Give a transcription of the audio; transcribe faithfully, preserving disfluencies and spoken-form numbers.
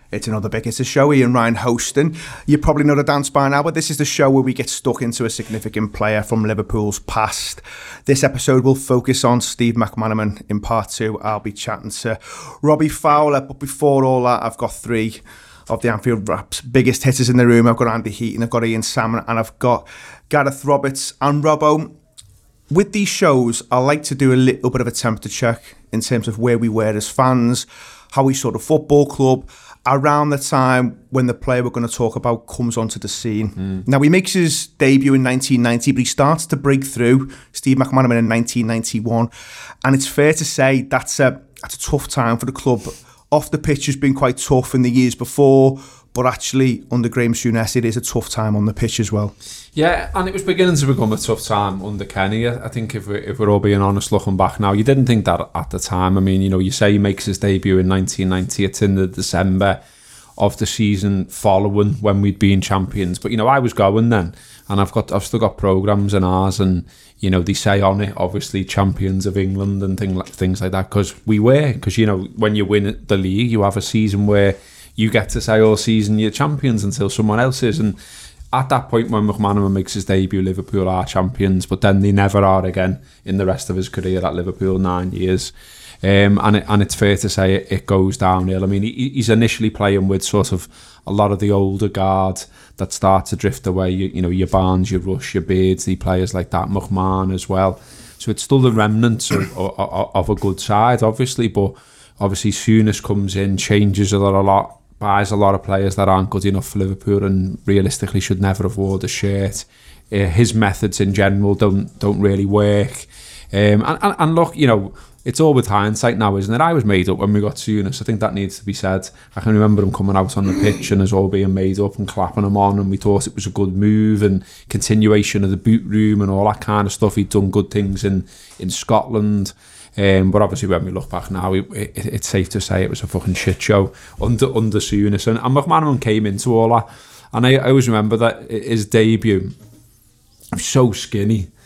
It's another big It's a show. Ian Ryan hosting. You probably know the dance by now, but this is the show where we get stuck into a significant player from Liverpool's past. This episode will focus on Steve McManaman. In part two, I'll be chatting to Robbie Fowler. But before all that, I've got three of the Anfield Wrap's biggest hitters in the room. I've got Andy Heaton, I've got Ian Salmon, and I've got Gareth Roberts. And Robbo, with these shows, I like to do a little bit of a temperature check in terms of where we were as fans, how we saw the football club, around the time when the player we're going to talk about comes onto the scene. Mm. Now, he makes his debut in nineteen ninety, but he starts to break through, Steve McManaman, in nineteen ninety-one. And it's fair to say that's a, that's a tough time for the club. Off the pitch has been quite tough in the years before, but actually, under Graham Souness, it is a tough time on the pitch as well. Yeah, and it was beginning to become a tough time under Kenny. I think if we're, if we're all being honest, looking back now, you didn't think that at the time. I mean, you know, you say he makes his debut in nineteen ninety, it's in the December of the season following when we'd been champions. But, you know, I was going then, and I've got I've still got programmes in ours, and, you know, they say on it, obviously, champions of England and thing, things like that, because we were. Because, you know, when you win the league, you have a season where you get to say all season you're champions until someone else is. And at that point when McManaman makes his debut, Liverpool are champions, but then they never are again in the rest of his career at Liverpool, nine years. Um, and it, and it's fair to say it, it goes downhill. I mean, he, he's initially playing with sort of a lot of the older guard that start to drift away. You, you know, your Barnes, your Rush, your Beardsley, players like that, McMahon as well. So it's still the remnants of, of, of a good side, obviously, but obviously Souness comes in, changes a lot, a lot. buys a lot of players that aren't good enough for Liverpool and realistically should never have worn the shirt. Uh, his methods in general don't don't really work. Um, and, and, and look, you know, it's all with hindsight now, isn't it? I was made up when we got Souness. I think that needs to be said. I can remember him coming out on the pitch and us all being made up and clapping him on, and we thought it was a good move and continuation of the boot room and all that kind of stuff. He'd done good things in, in Scotland. Um, but obviously when we look back now, it, it, it's safe to say it was a fucking shit show under under Souness. And, and McManaman came into all that. And I, I always remember that his debut, he was so skinny.